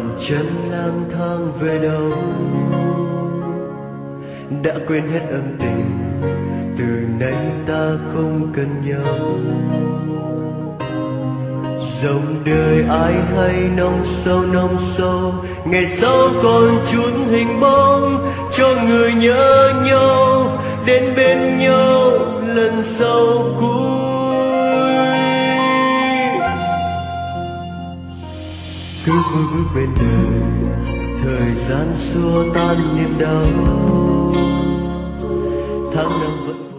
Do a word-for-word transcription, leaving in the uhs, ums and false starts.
bàn chân lang thang về đâu, đã quên hết ân tình, từ nay ta không cần nhau. Dòng đời ai hay nông sâu nông sâu, ngày sau còn chút hình bóng cho người nhớ nhau, đến bên nhau lần sau cuối. Cứ vui bước bên đời, thời gian xua tan niềm đau, tháng năm vẫn